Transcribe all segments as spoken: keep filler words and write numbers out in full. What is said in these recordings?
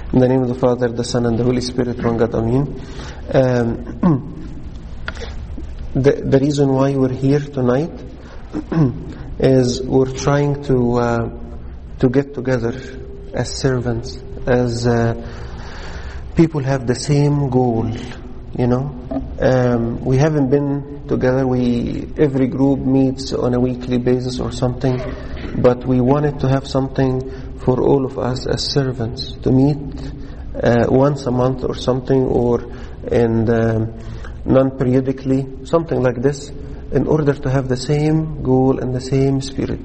In the name of the Father, the Son, and the Holy Spirit, one God, Amen. Um, the, the reason why we're here tonight is we're trying to uh, to get together as servants, as uh, people have the same goal. You know, um, we haven't been together. We every group meets on a weekly basis or something, but we wanted to have something for all of us as servants to meet uh, once a month or something, or in um, non-periodically, something like this, in order to have the same goal and the same spirit.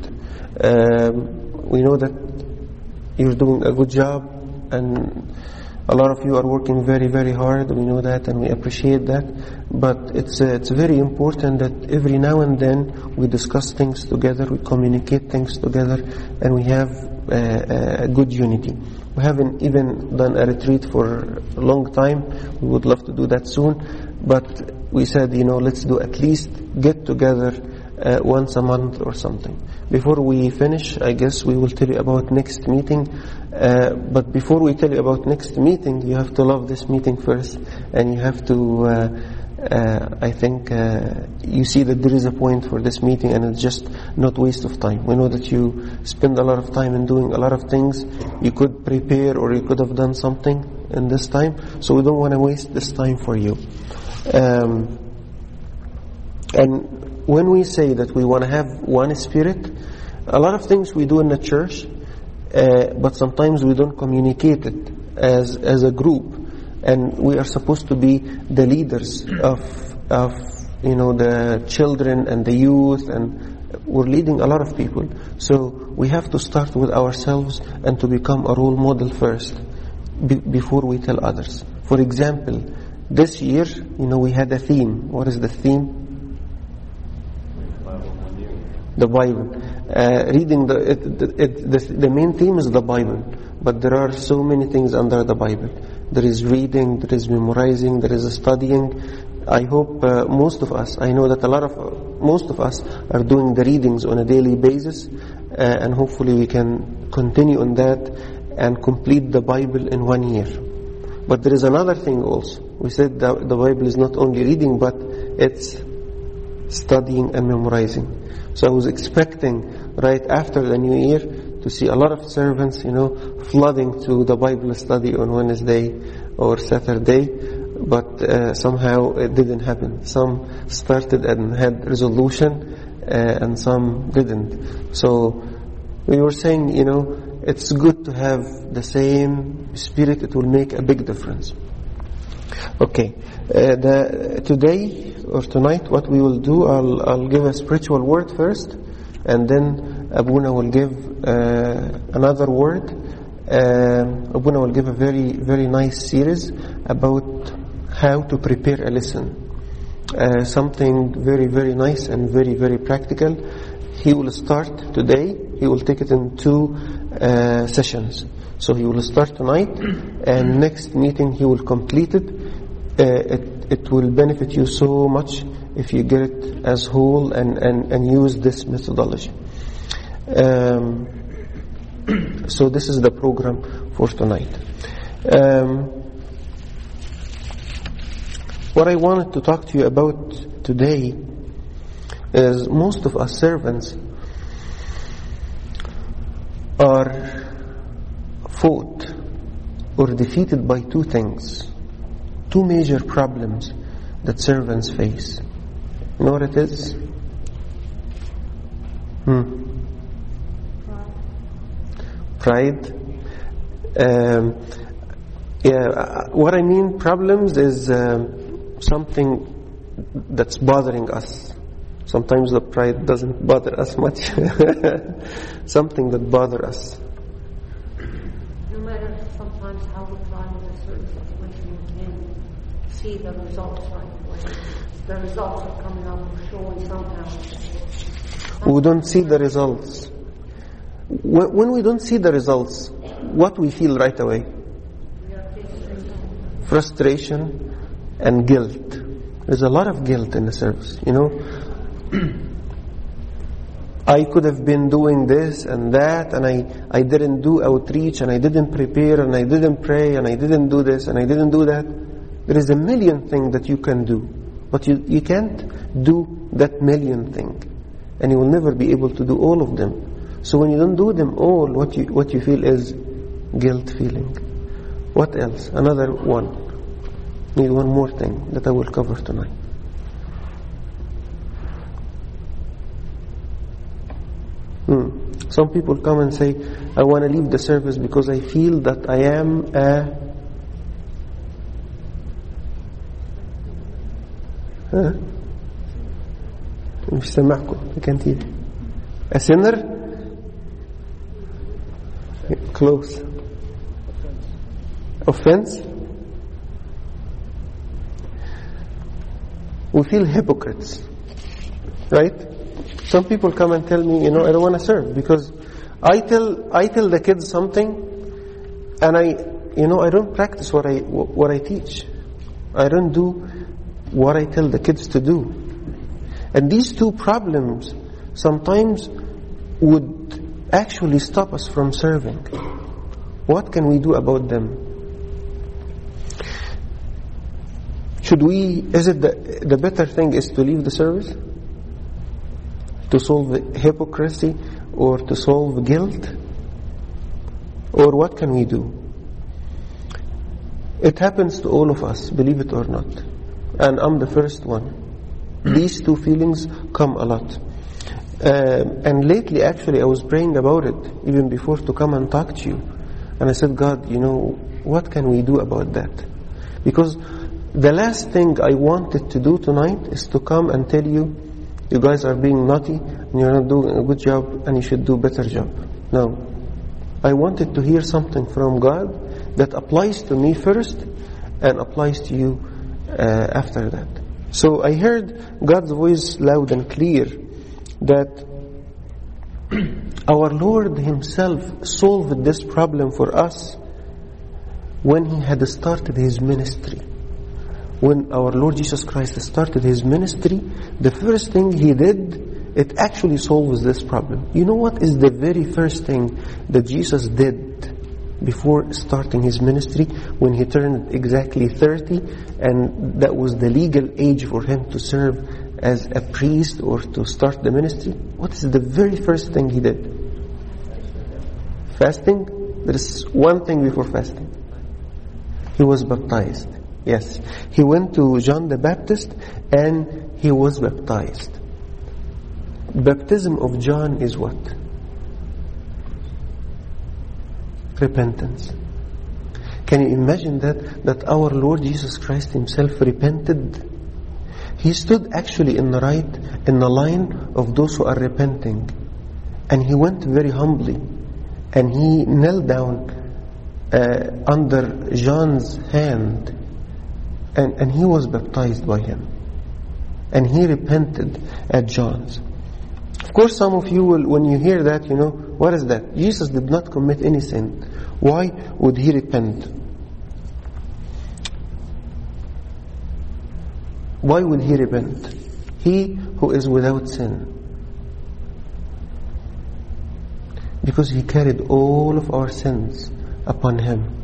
Um, we know that you're doing a good job, and a lot of you are working very, very hard. We know that, and we appreciate that. But it's uh, it's very important that every now and then we discuss things together, we communicate things together, and we have uh, a good unity. We haven't even done a retreat for a long time. We would love to do that soon. But we said, you know, let's do at least get together uh, once a month or something. Before we finish, I guess we will tell you about next meeting. Uh, but before we tell you about next meeting, you have to love this meeting first, and you have to, uh, uh, I think, uh, you see that there is a point for this meeting, and it's just not waste of time. We know that you spend a lot of time in doing a lot of things. You could prepare, or you could have done something in this time, so we don't want to waste this time for you. Um, and when we say that we want to have one spirit, a lot of things we do in the church, uh, but sometimes we don't communicate it as as a group, and we are supposed to be the leaders of of you know the children and the youth, and we're leading a lot of people. So we have to start with ourselves and to become a role model first, be, before we tell others. For example, this year, you know, we had a theme. What is the theme? The Bible. Uh, reading the, it, it, the the main theme is the Bible, but there are so many things under the Bible. There is reading, there is memorizing, there is studying. I hope uh, most of us, I know that a lot of most of us are doing the readings on a daily basis, uh, and hopefully we can continue on that and complete the Bible in one year. But there is another thing also. We said that the Bible is not only reading, but it's studying and memorizing. So I was expecting right after the new year to see a lot of servants, you know, flooding to the Bible study on Wednesday or Saturday, but uh, somehow it didn't happen. Some started and had resolution, uh, and some didn't. So we were saying, you know, it's good to have the same spirit. It will make a big difference. Okay, uh, the, today or tonight, what we will do, I'll, I'll give a spiritual word first, and then Abuna will give uh, another word. Uh, Abuna will give a very, very nice series about how to prepare a lesson. Uh, something very, very nice and very, very practical. He will start today. He will take it in two uh, sessions. So he will start tonight, and next meeting he will complete it. Uh, it, it will benefit you so much if you get it as whole and, and, and use this methodology. Um, so this is the program for tonight. Um, what I wanted to talk to you about today is most of us servants are fought or defeated by two things, two major problems that servants face. You know what it is? Hmm. Pride. Um, yeah, what I mean problems is um, something that's bothering us. Sometimes the pride doesn't bother us much. Something that bothers us. No matter sometimes how we try in a certain situation, we can see the results right away. The results are coming up showing somehow. We don't see the results. When we don't see the results, what we feel right away? Frustration and guilt. There's a lot of guilt in the service, you know. I could have been doing this and that, and I, I didn't do outreach, and I didn't prepare, and I didn't pray, and I didn't do this, and I didn't do that. There is a million things that you can do, but you, you can't do that million thing, and you will never be able to do all of them. So when you don't do them all, what you what you feel is guilt feeling. What else? Another one. Need one more thing that I will cover tonight. Hmm. Some people come and say, I want to leave the service because I feel that I am a huh? مش سامعكم. I can't hear. A sinner? Close. Offense? We feel hypocrites, right? Some people come and tell me, you know, I don't want to serve because I tell I tell the kids something, and I, you know, I don't practice what I what I teach. I don't do what I tell the kids to do. And these two problems sometimes would actually stop us from serving. What can we do about them? Should we, is it the, the better thing is to leave the service? To solve the hypocrisy or to solve guilt? Or what can we do? It happens to all of us, believe it or not. And I'm the first one. These two feelings come a lot. Uh, and lately, actually, I was praying about it, even before to come and talk to you. And I said, God, you know, what can we do about that? Because the last thing I wanted to do tonight is to come and tell you, you guys are being naughty, and you're not doing a good job, and you should do a better job. No. I wanted to hear something from God that applies to me first, and applies to you uh, after that. So I heard God's voice loud and clear that our Lord Himself solved this problem for us when He had started His ministry. When our Lord Jesus Christ started His ministry, the first thing He did, it actually solves this problem. You know what is the very first thing that Jesus did before starting His ministry, when He turned exactly thirty, and that was the legal age for Him to serve as a priest or to start the ministry? What is the very first thing He did? Fasting? There is one thing before fasting. He was baptized. Yes. He went to John the Baptist and he was baptized. Baptism of John is what? Repentance. Can you imagine that? That our Lord Jesus Christ Himself repented? He stood actually in the right, in the line of those who are repenting. And He went very humbly. And He knelt down uh, under John's hand. And, and He was baptized by him. And He repented at John's. Of course, some of you will, when you hear that, you know, what is that? Jesus did not commit any sin. Why would He repent? Why would He repent? He who is without sin. Because He carried all of our sins upon Him.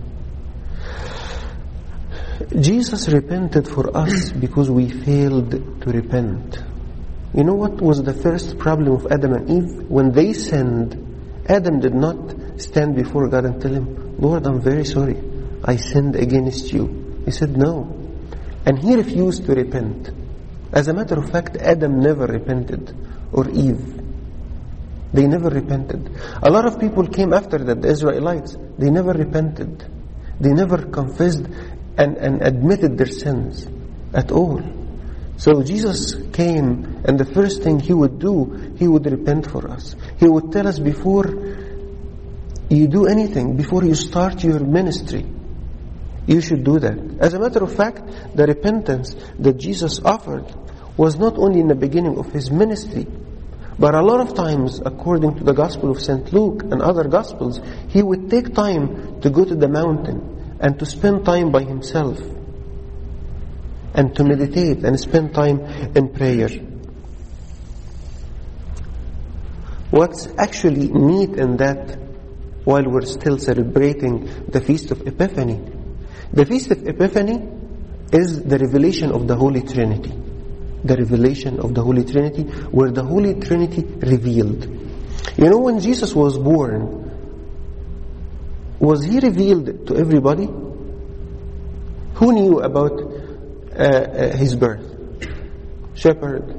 Jesus repented for us because we failed to repent. You know what was the first problem of Adam and Eve? When they sinned, Adam did not stand before God and tell Him, Lord, I'm very sorry. I sinned against you. He said, no. And he refused to repent. As a matter of fact, Adam never repented, or Eve. They never repented. A lot of people came after that, the Israelites. They never repented. They never confessed and, and admitted their sins at all. So Jesus came, and the first thing He would do, He would repent for us. He would tell us before you do anything, before you start your ministry, you should do that. As a matter of fact, the repentance that Jesus offered was not only in the beginning of His ministry, but a lot of times, according to the Gospel of Saint Luke and other Gospels, He would take time to go to the mountain and to spend time by Himself and to meditate and spend time in prayer. what's actually neat in that, while we're still celebrating the Feast of Epiphany, the Feast of Epiphany is the revelation of the Holy Trinity. The revelation of the Holy Trinity, where the Holy Trinity revealed. You know, when Jesus was born, was He revealed to everybody? Who knew about uh, uh, His birth? Shepherd?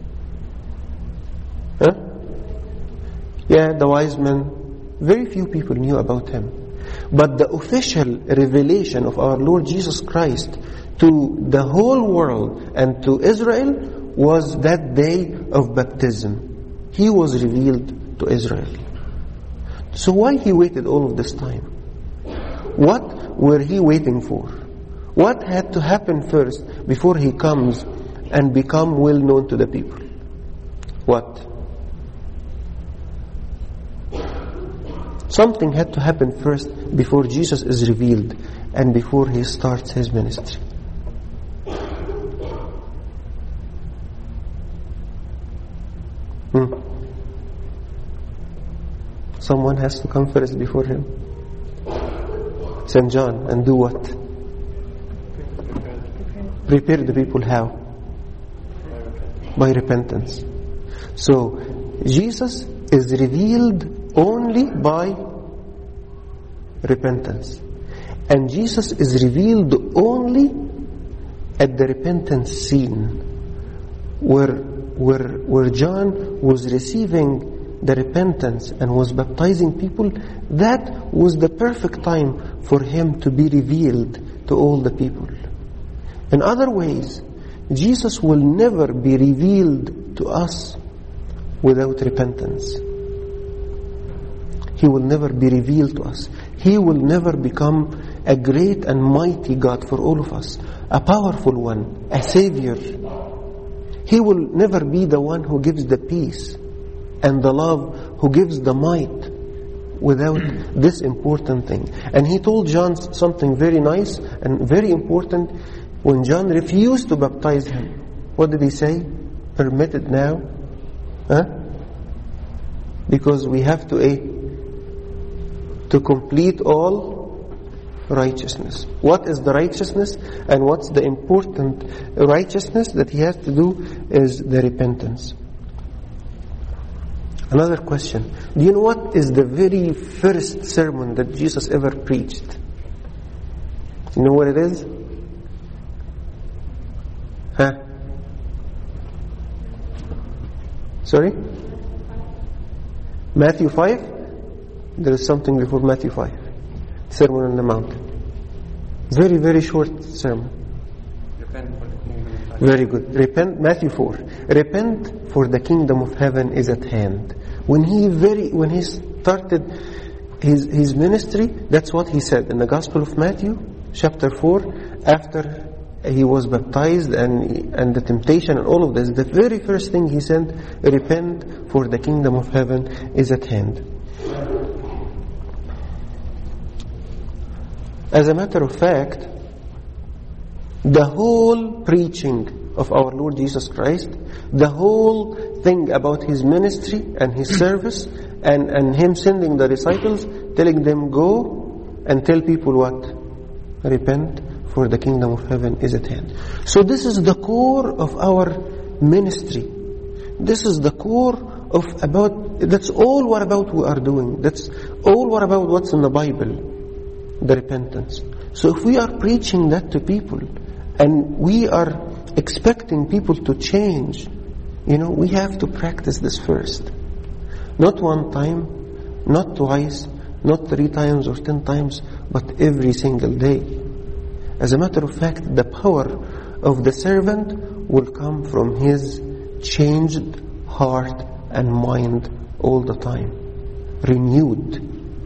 Huh? Yeah, the wise men. Very few people knew about Him. But the official revelation of our Lord Jesus Christ to the whole world and to Israel was that day of baptism. He was revealed to Israel. So why He waited all of this time? What were He waiting for? What had to happen first before He comes and become well known to the people? What? Something had to happen first before Jesus is revealed and before He starts His ministry. Hmm. Someone has to come first before Him. Saint John, and do what? Prepare the people how? By repentance. So, Jesus is revealed only by repentance. And Jesus is revealed only at the repentance scene, where, where, where John was receiving the repentance and was baptizing people. That was the perfect time for Him to be revealed to all the people. In other ways, Jesus will never be revealed to us without repentance. He will never be revealed to us. He will never become a great and mighty God for all of us, a powerful one, a Savior. He will never be the one who gives the peace and the love, who gives the might, without this important thing. And He told John something very nice and very important. When John refused to baptize him, what did he say? Permitted now? Huh? Because we have to eh, to complete all righteousness. What is the righteousness? And what's the important righteousness that he has to do is the repentance. Another question. Do you know what is the very first sermon that Jesus ever preached? You know what it is? Huh? Sorry? Matthew five? There is something before Matthew five. Sermon on the Mount. Very, very short sermon. Repent for the kingdom of heaven. Very good. Repent, Matthew four. Repent, for the kingdom of heaven is at hand. When he very, when he started his his ministry, that's what he said in the Gospel of Matthew, chapter four, after he was baptized and and the temptation and all of this. The very first thing he said, repent, for the kingdom of heaven is at hand. As a matter of fact, the whole preaching of our Lord Jesus Christ, the whole thing about His ministry and His service, and, and Him sending the disciples, telling them, go and tell people what? Repent, for the kingdom of heaven is at hand. So this is the core of our ministry. This is the core of about, that's all what about we are doing. That's all what about what's in the Bible, the repentance. So if we are preaching that to people, and we are expecting people to change, you know, we have to practice this first. Not one time, not twice, not three times or ten times, but every single day. As a matter of fact, the power of the servant will come from his changed heart and mind all the time. Renewed.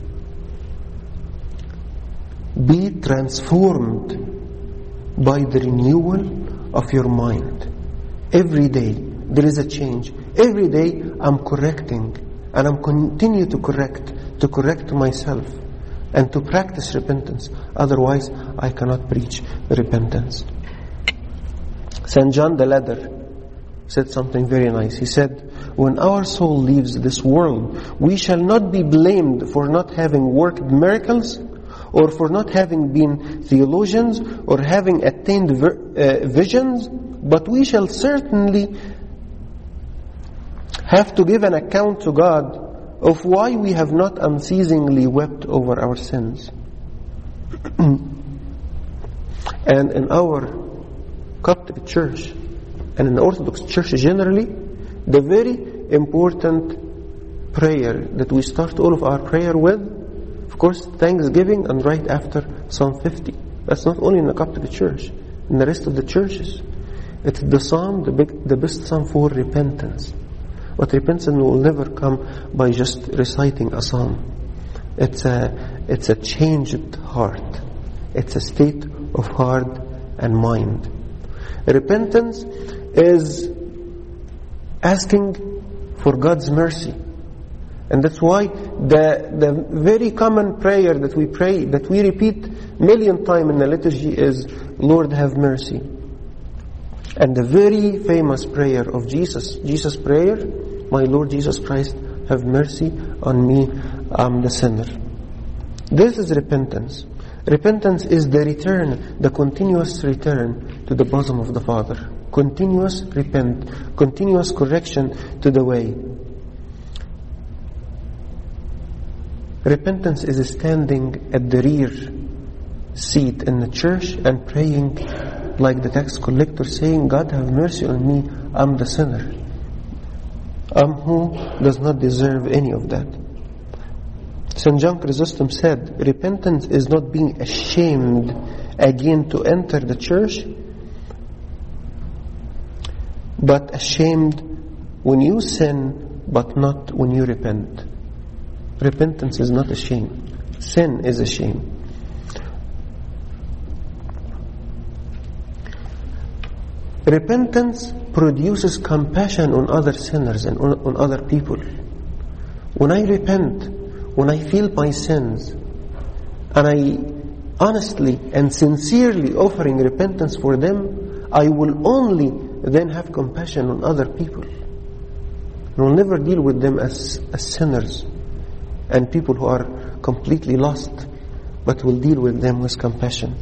Be transformed by the renewal of your mind. Every day there is a change. Every day I'm correcting, and I'm continue to correct, to correct myself, and to practice repentance. Otherwise, I cannot preach repentance. Saint John the Ladder, said something very nice. He said, when our soul leaves this world, we shall not be blamed for not having worked miracles, or for not having been theologians, or having attained ver- uh, visions, but we shall certainly have to give an account to God of why we have not unceasingly wept over our sins. And in our Coptic church, and in the Orthodox church generally, the very important prayer that we start all of our prayer with, of course, thanksgiving, and right after Psalm fifty. That's not only in the Coptic church, in the rest of the churches. It's the psalm, the, big, the best psalm for repentance. But repentance will never come by just reciting a psalm. It's a, it's a changed heart. It's a state of heart and mind. Repentance is asking for God's mercy. And that's why the, the very common prayer that we pray, that we repeat million times in the liturgy is, Lord, have mercy. And the very famous prayer of Jesus, Jesus' prayer, my Lord Jesus Christ, have mercy on me, I'm the sinner. This is repentance. Repentance is the return, the continuous return to the bosom of the Father. Continuous repent, continuous correction to the way. Repentance is standing at the rear seat in the church and praying like the tax collector, saying, God have mercy on me, I'm the sinner. I'm who does not deserve any of that. Saint John Chrysostom said, repentance is not being ashamed again to enter the church, but ashamed when you sin, but not when you repent. Repentance is not a shame. Sin is a shame. Repentance produces compassion on other sinners and on, on other people. When I repent, when I feel my sins, and I honestly and sincerely offering repentance for them, I will only then have compassion on other people. I will never deal with them as, as sinners and people who are completely lost, but will deal with them with compassion.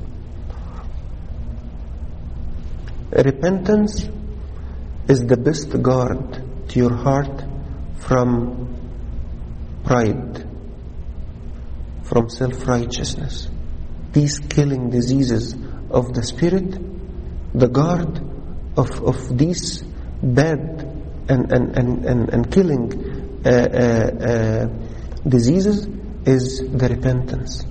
Repentance is the best guard to your heart from pride, from self-righteousness, these killing diseases of the spirit. The guard of, of these bad and, and, and, and, and killing uh, uh, uh, diseases is the repentance.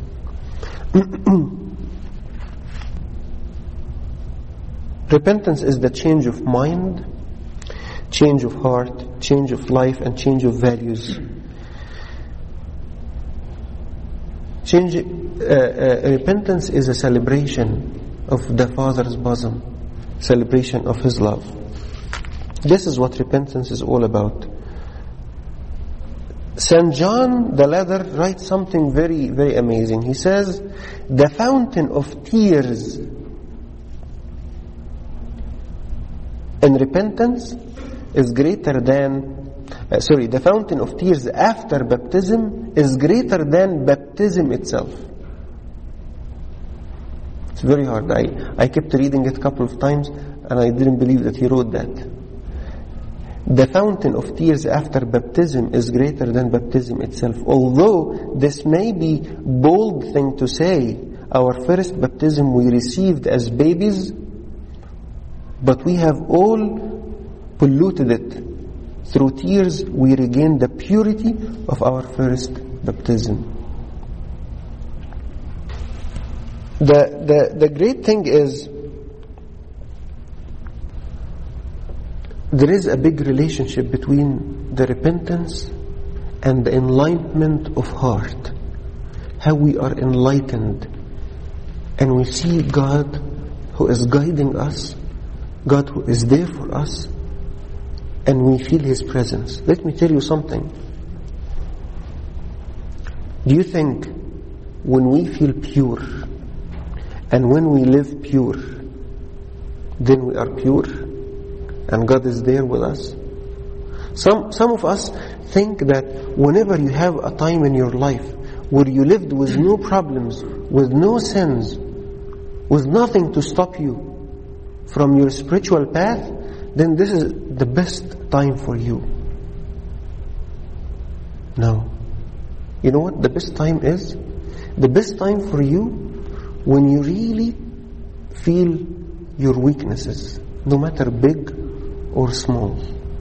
Repentance is the change of mind, change of heart, change of life, and change of values. Change, uh, uh, repentance is a celebration of the Father's bosom, celebration of His love. This is what repentance is all about. Saint John the Latter writes something very, very amazing. He says, the fountain of tears in repentance is greater than, uh, sorry, the fountain of tears after baptism is greater than baptism itself. It's very hard. I, I kept reading it a couple of times and I didn't believe that he wrote that. The fountain of tears after baptism is greater than baptism itself. Although this may be a bold thing to say, our first baptism we received as babies, but we have all polluted it. Through tears we regain the purity of our first baptism. The, the, the great thing is, there is a big relationship between the repentance and the enlightenment of heart. How we are enlightened and we see God who is guiding us, God who is there for us, and we feel His presence. Let me tell you something. Do you think when we feel pure and when we live pure, then we are pure? and God is there with us. Some, some of us think that whenever you have a time in your life where you lived with no problems, with no sins, with nothing to stop you from your spiritual path, then this is the best time for you. No. You know what the best time is? The best time for you when you really feel your weaknesses, no matter big or small.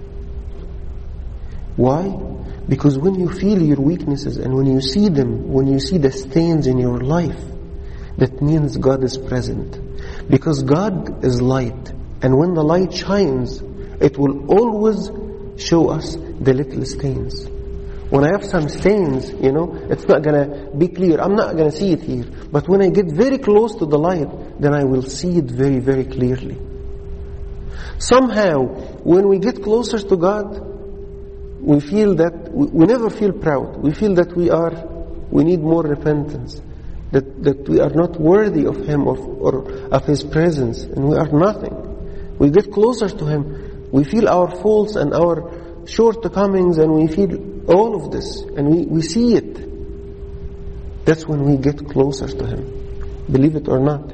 Why? Because when you feel your weaknesses and when you see them, when you see the stains in your life, that means God is present. Because God is light, and when the light shines, it will always show us the little stains. When I have some stains, you know, it's not going to be clear. I'm not going to see it here. But when I get very close to the light, then I will see it very, very clearly. Somehow, when we get closer to God, we feel that, we, we never feel proud. We feel that we are, we need more repentance. That, that we are not worthy of Him or, or of His presence. And we are nothing. We get closer to Him. We feel our faults and our shortcomings, and we feel all of this, and we, we see it. That's when we get closer to Him. Believe it or not.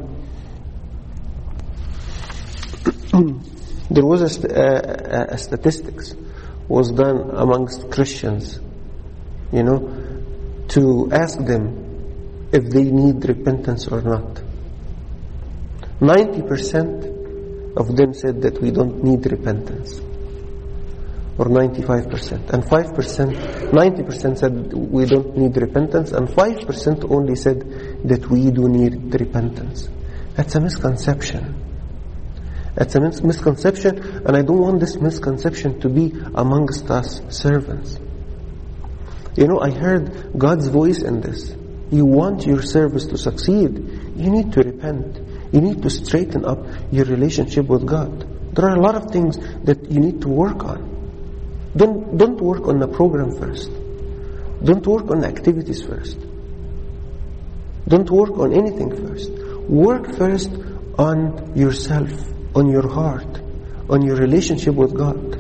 There was a, st- a, a statistics was done amongst Christians, you know, to ask them if they need repentance or not. ninety percent of them said that we don't need repentance. Or ninety-five percent. And five percent, ninety percent said we don't need repentance, and five percent only said that we do need repentance. That's a misconception. That's a mis- misconception, and I don't want this misconception to be amongst us servants. You know, I heard God's voice in this. You want your service to succeed, you need to repent. You need to straighten up your relationship with God. There are a lot of things that you need to work on. Don't, don't work on the program first. Don't work on activities first. Don't work on anything first. Work first on yourself, on your heart, on your relationship with God.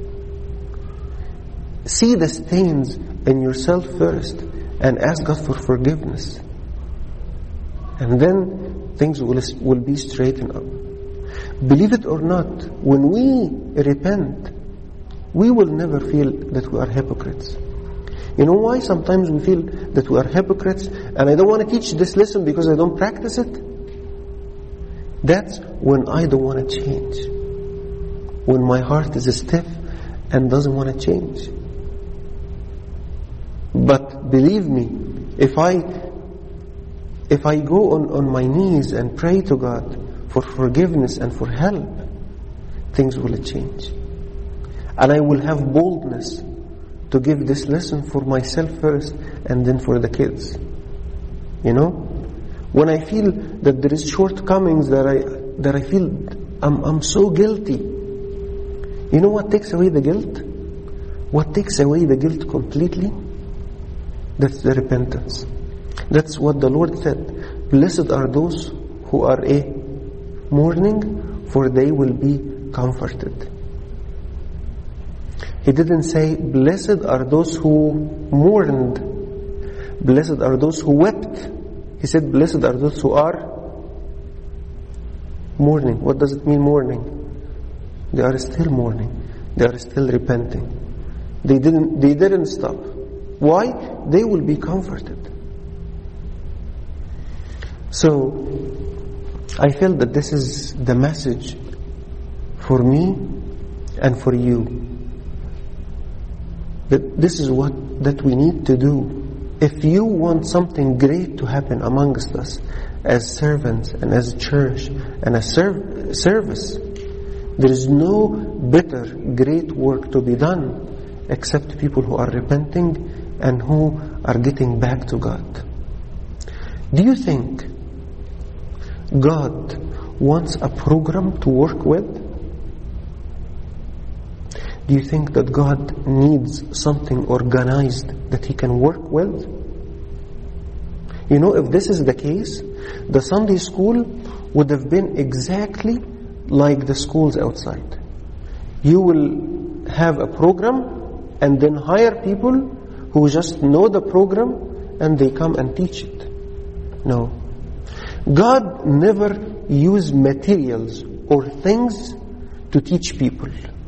See the stains in yourself first and ask God for forgiveness. And then things will, will be straightened up. Believe it or not, when we repent, we will never feel that we are hypocrites. You know why sometimes we feel that we are hypocrites? And I don't want to teach this lesson because I don't practice it. That's when I don't want to change. When my heart is stiff and doesn't want to change. But believe me, if I if I go on, on my knees and pray to God for forgiveness and for help, things will change. And I will have boldness to give this lesson for myself first and then for the kids. You know? When I feel that there is shortcomings that I that I feel I'm, I'm so guilty. You know what takes away the guilt? What takes away the guilt completely? That's the repentance. That's what the Lord said. Blessed are those who are a mourning, for they will be comforted. He didn't say, blessed are those who mourned. Blessed are those who wept. He said, blessed are those who are mourning. What does it mean, mourning? They are still mourning. They are still repenting. They didn't, they didn't stop. Why? They will be comforted. So, I feel that this is the message for me and for you. That this is what that we need to do. If you want something great to happen amongst us as servants and as a church and as serv- service, there is no better great work to be done except people who are repenting and who are getting back to God. Do you think God wants a program to work with? Do you think that God needs something organized that He can work with? You know, if this is the case, the Sunday school would have been exactly like the schools outside. you will have a program and then hire people who just know the program and they come and teach it. No. God never used materials or things to teach people.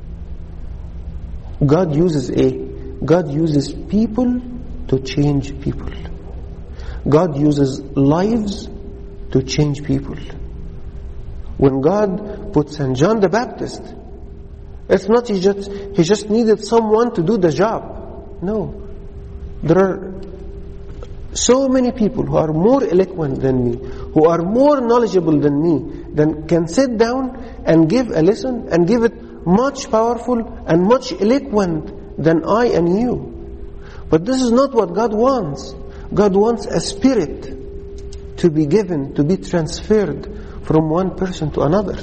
God uses a God uses people to change people. God uses lives to change people. When God put Saint John the Baptist, it's not he just he just needed someone to do the job. No. There are so many people who are more eloquent than me, who are more knowledgeable than me, that can sit down and give a lesson and give it much powerful and much eloquent than I and you. But this is not what God wants. God wants a spirit to be given, to be transferred from one person to another.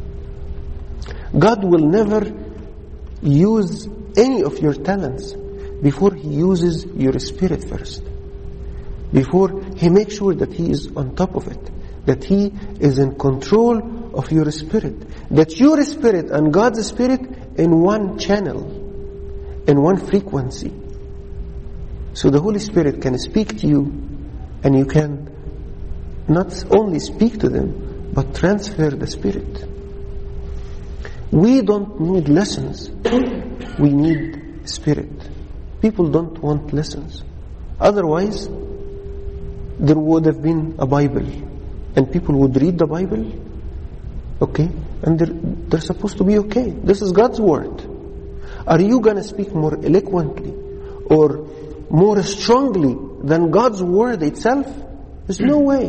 God will never use any of your talents before He uses your spirit first. Before He makes sure that He is on top of it, that He is in control of your spirit, that your spirit and God's spirit in one channel, in one frequency. So the Holy Spirit can speak to you, and you can not only speak to them, but transfer the Spirit. We don't need lessons. We need Spirit. People don't want lessons. Otherwise, there would have been a Bible, and people would read the Bible, okay, and they're, they're supposed to be okay. This is God's Word. Are you going to speak more eloquently or more strongly than God's Word itself? There's no way.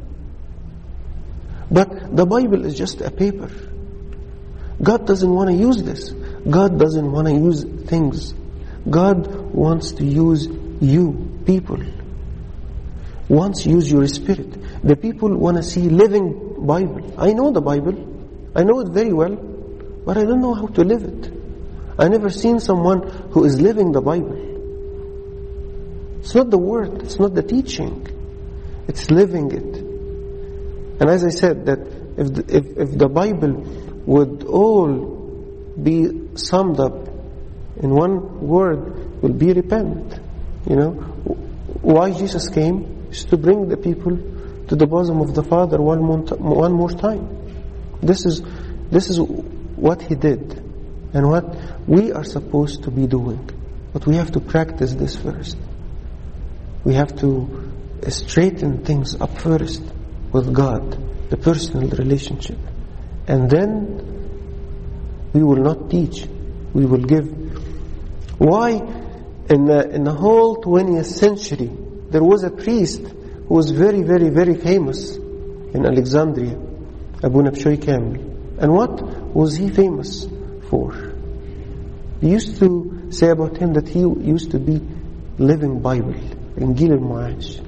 But the Bible is just a paper. God doesn't want to use this. God doesn't want to use things. God wants to use you, people. Wants to use your spirit. The people want to see living Bible. I know the Bible. I know it very well, but I don't know how to live it. I never seen someone who is living the Bible. It's not the word. It's not the teaching. It's living it. And as I said, that if the, if, if the Bible would all be summed up in one word, will be repent. You know, why Jesus came is to bring the people to the bosom of the Father one more, one more time. This is this is what He did, and what we are supposed to be doing. But we have to practice this first. We have to straighten things up first with God, the personal relationship. And then we will not teach. We will give. Why in the, in the whole twentieth century there was a priest who was very, very, very famous in Alexandria, Abu Nabshoy Kamil. And what was he famous for? They used to say about him that he used to be living Bible, Injil al-Ma'ash.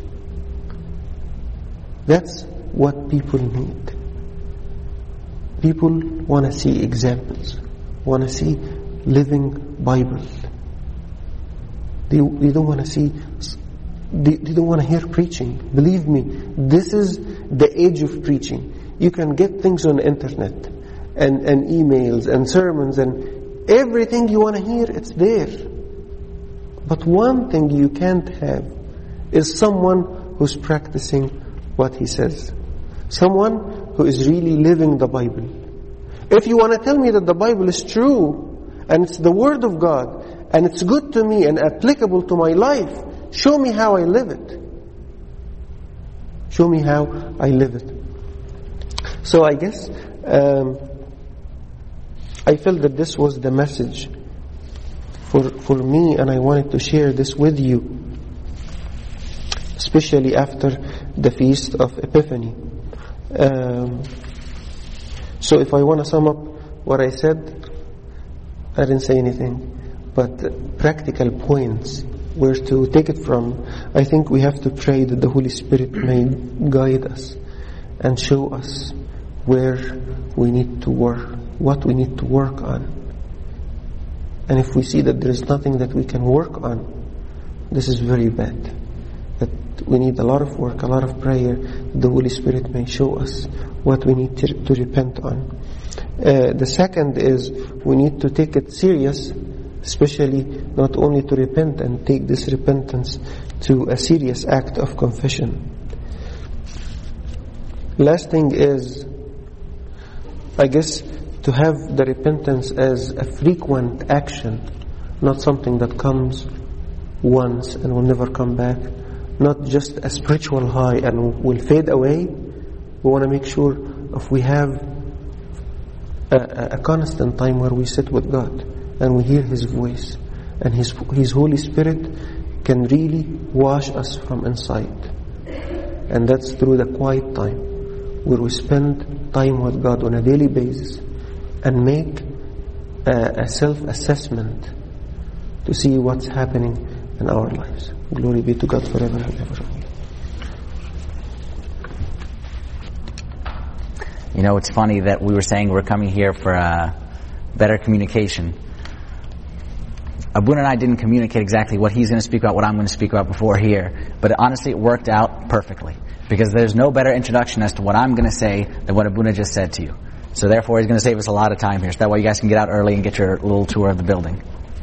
That's what people need. People want to see examples, want to see living Bible. They, they don't want to see, they, they don't want to hear preaching. Believe me, this is the age of preaching. You can get things on the internet, and, and emails and sermons, and everything you want to hear, it's there. But one thing you can't have is someone who's practicing what he says. Someone who is really living the Bible. If you want to tell me that the Bible is true, and it's the Word of God, and it's good to me and applicable to my life, show me how I live it. Show me how I live it. So I guess um, I felt that this was the message for for me, and I wanted to share this with you, especially after the Feast of Epiphany. Um, so if I want to sum up what I said, I didn't say anything, but practical points where to take it from. I think we have to pray that the Holy Spirit may guide us and show us where we need to work, what we need to work on. And if we see that there is nothing that we can work on, this is very bad. That we need a lot of work, a lot of prayer. The Holy Spirit may show us what we need to, to repent on. Uh, the second is we need to take it serious, especially not only to repent and take this repentance to a serious act of confession. Last thing is, I guess, to have the repentance as a frequent action, not something that comes once and will never come back, not just a spiritual high and will fade away. We want to make sure if we have a, a constant time where we sit with God and we hear His voice, and His His Holy Spirit can really wash us from inside. And that's through the quiet time, where we spend time with God on a daily basis and make a, a self-assessment to see what's happening in our lives. Glory be to God forever and ever. You know, it's funny that we were saying we're coming here for uh, better communication. Abuna and I didn't communicate exactly what he's going to speak about, what I'm going to speak about before here, but honestly it worked out perfectly, because there's no better introduction as to what I'm going to say than what Abuna just said to you. So therefore he's going to save us a lot of time here, so that way you guys can get out early and get your little tour of the building.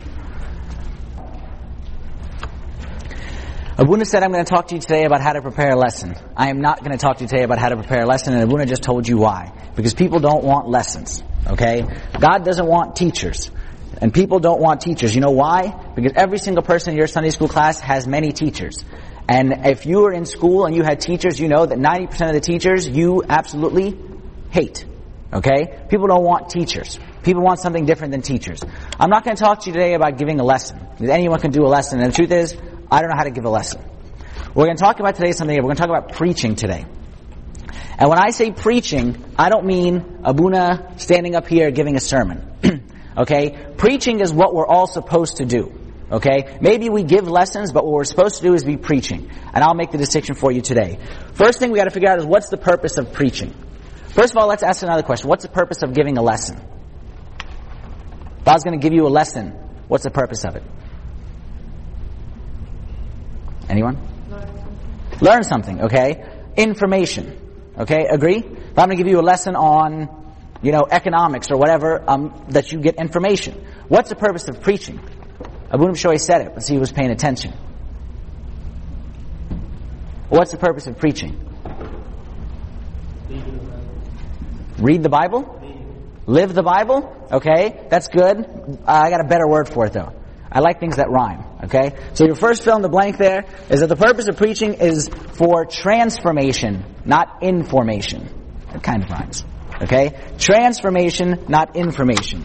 Abuna said, I'm going to talk to you today about how to prepare a lesson. I am not going to talk to you today about how to prepare a lesson, and Abuna just told you why. Because people don't want lessons, okay? God doesn't want teachers, and people don't want teachers. You know why? Because every single person in your Sunday school class has many teachers. And if you were in school and you had teachers, you know that ninety percent of the teachers you absolutely hate, okay? People don't want teachers. People want something different than teachers. I'm not going to talk to you today about giving a lesson. Anyone can do a lesson, and the truth is, I don't know how to give a lesson. We're going to talk about today something. We're going to talk about preaching today. And when I say preaching, I don't mean Abuna standing up here giving a sermon. Okay? Preaching is what we're all supposed to do. Okay? Maybe we give lessons, but what we're supposed to do is be preaching. And I'll make the distinction for you today. First thing we got to figure out is, what's the purpose of preaching? First of all, let's ask another question. What's the purpose of giving a lesson? If I was going to give you a lesson, what's the purpose of it? Anyone? Learn something. Learn something, okay? Information, okay? Agree? If I'm going to give you a lesson on, you know, economics or whatever, um, that you get information. What's the purpose of preaching? Abuna Bishoy said it, but see, he was paying attention. What's the purpose of preaching? Read the Bible? Live the Bible? Okay, that's good. Uh, I got a better word for it though. I like things that rhyme, okay? So your first fill in the blank there is that the purpose of preaching is for transformation, not information. It kind of rhymes, okay? Transformation, not information.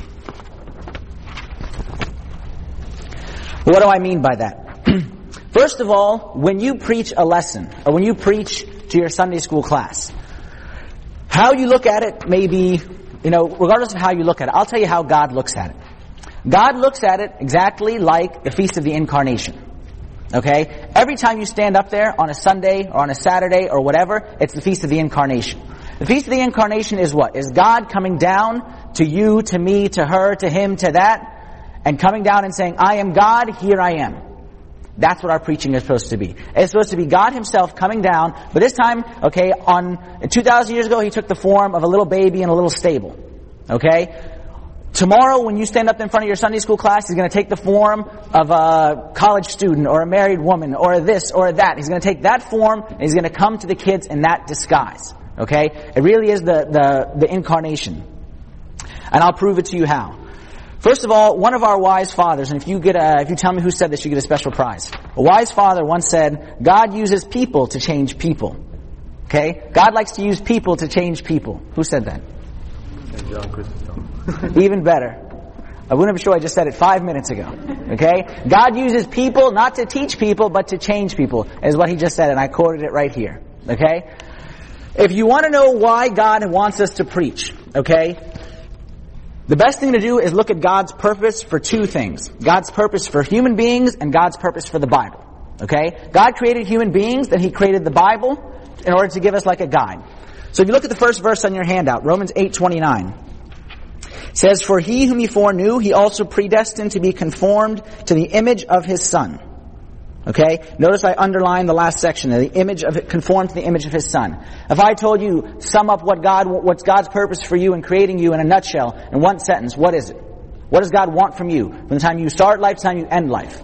What do I mean by that? First of all, when you preach a lesson, or when you preach to your Sunday school class, how you look at it may be, you know, regardless of how you look at it, I'll tell you how God looks at it. God looks at it exactly like the Feast of the Incarnation. Okay? Every time you stand up there on a Sunday or on a Saturday or whatever, it's the Feast of the Incarnation. The Feast of the Incarnation is what? Is God coming down to you, to me, to her, to him, to that, and coming down and saying, I am God, here I am. That's what our preaching is supposed to be. It's supposed to be God himself coming down, but this time, okay, on two thousand years ago, he took the form of a little baby in a little stable. Okay? Tomorrow, when you stand up in front of your Sunday school class, he's going to take the form of a college student or a married woman or this or that. He's going to take that form and he's going to come to the kids in that disguise. Okay? It really is the, the, the incarnation. And I'll prove it to you how. First of all, one of our wise fathers, and if you get a, if you tell me who said this, you get a special prize. A wise father once said, God uses people to change people. Okay? God likes to use people to change people. Who said that? John Chrysostom. Even better. Abuna Bishoy just said it five minutes ago. Okay? God uses people not to teach people, but to change people, is what he just said, and I quoted it right here. Okay? If you want to know why God wants us to preach, okay, the best thing to do is look at God's purpose for two things. God's purpose for human beings and God's purpose for the Bible. Okay? God created human beings, then he created the Bible in order to give us like a guide. So if you look at the first verse on your handout, Romans eight twenty-nine, it says, For he whom he foreknew, he also predestined to be conformed to the image of his Son. Okay? Notice I underlined the last section, the image of it, conform to the image of His Son. If I told you, sum up what God, what's God's purpose for you in creating you in a nutshell, in one sentence, what is it? What does God want from you from the time you start life to the time you end life?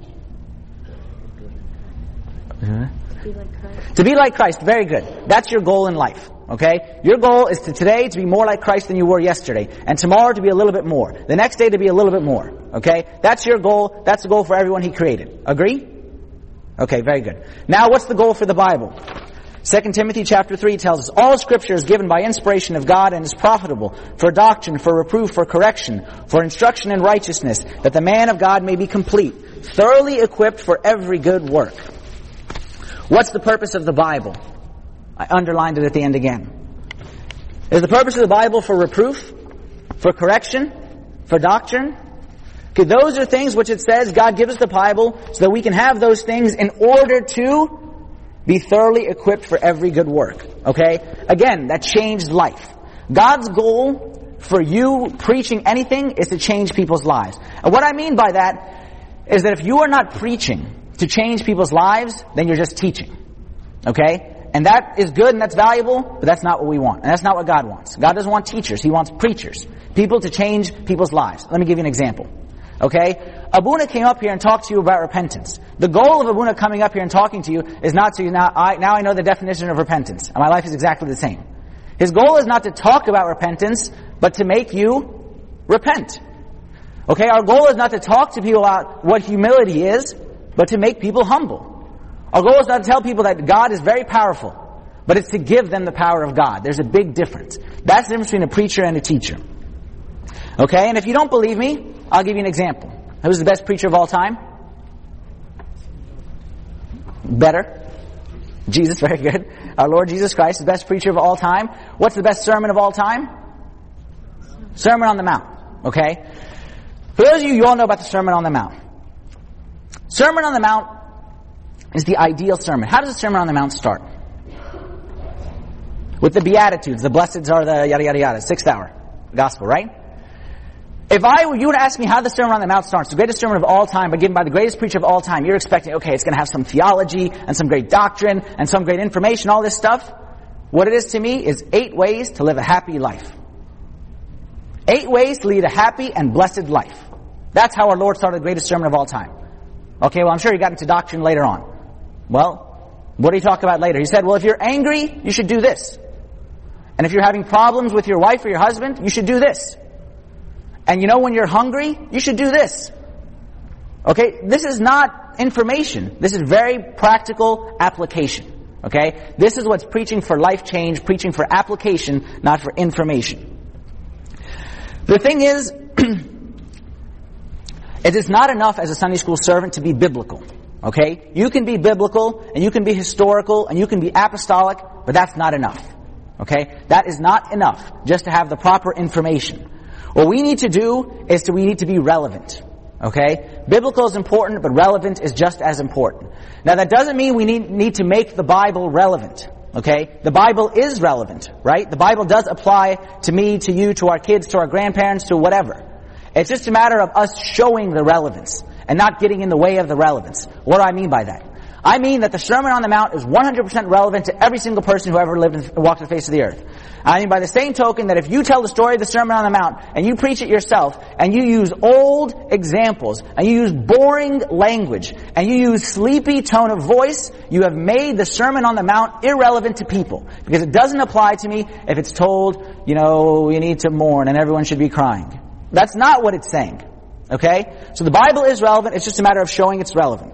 To be like Christ. To be like Christ, very good. That's your goal in life. Okay? Your goal is to today to be more like Christ than you were yesterday. And tomorrow to be a little bit more. The next day to be a little bit more. Okay? That's your goal. That's the goal for everyone He created. Agree? Okay, very good. Now what's the goal for the Bible? Second Timothy chapter three tells us, all Scripture is given by inspiration of God and is profitable for doctrine, for reproof, for correction, for instruction in righteousness, that the man of God may be complete, thoroughly equipped for every good work. What's the purpose of the Bible? I underlined it at the end again. Is the purpose of the Bible for reproof? For correction? For doctrine? Okay, those are things which it says God gives us the Bible so that we can have those things in order to be thoroughly equipped for every good work. Okay? Again, that changed life. God's goal for you preaching anything is to change people's lives. And what I mean by that is that if you are not preaching to change people's lives, then you're just teaching. Okay? And that is good and that's valuable, but that's not what we want. And that's not what God wants. God doesn't want teachers. He wants preachers. People to change people's lives. Let me give you an example. Okay? Abuna came up here and talked to you about repentance. The goal of Abuna coming up here and talking to you is not to, now I, now I know the definition of repentance, and my life is exactly the same. His goal is not to talk about repentance, but to make you repent. Okay? Our goal is not to talk to people about what humility is, but to make people humble. Our goal is not to tell people that God is very powerful, but it's to give them the power of God. There's a big difference. That's the difference between a preacher and a teacher. Okay? And if you don't believe me, I'll give you an example. Who's the best preacher of all time? Better. Jesus, very good. Our Lord Jesus Christ, the best preacher of all time. What's the best sermon of all time? Sermon on the Mount. Okay? For those of you, you all know about the Sermon on the Mount. Sermon on the Mount is the ideal sermon. How does the Sermon on the Mount start? With the Beatitudes. The blesseds are the yada yada yada. Sixth hour. Gospel, right? If I were, you would ask me how the Sermon on the Mount starts, the greatest sermon of all time, but given by the greatest preacher of all time, you're expecting, okay, it's going to have some theology, and some great doctrine, and some great information, all this stuff. What it is to me is eight ways to live a happy life. Eight ways to lead a happy and blessed life. That's how our Lord started the greatest sermon of all time. Okay, well I'm sure He got into doctrine later on. Well, what did He talk about later? He said, well, if you're angry, you should do this. And if you're having problems with your wife or your husband, you should do this. And you know when you're hungry, you should do this. Okay? This is not information. This is very practical application. Okay? This is what's preaching for life change, preaching for application, not for information. The thing is, it is not enough as a Sunday school servant to be biblical. Okay? You can be biblical, and you can be historical, and you can be apostolic, but that's not enough. Okay? That is not enough just to have the proper information. What we need to do is to, we need to be relevant. Okay? Biblical is important, but relevant is just as important. Now that doesn't mean we need, need to make the Bible relevant. Okay? The Bible is relevant, right? The Bible does apply to me, to you, to our kids, to our grandparents, to whatever. It's just a matter of us showing the relevance and not getting in the way of the relevance. What do I mean by that? I mean that the Sermon on the Mount is one hundred percent relevant to every single person who ever lived and walked the face of the earth. I mean by the same token that if you tell the story of the Sermon on the Mount and you preach it yourself and you use old examples and you use boring language and you use sleepy tone of voice, you have made the Sermon on the Mount irrelevant to people. Because it doesn't apply to me if it's told, you know, you need to mourn and everyone should be crying. That's not what it's saying. Okay? So the Bible is relevant, it's just a matter of showing it's relevant.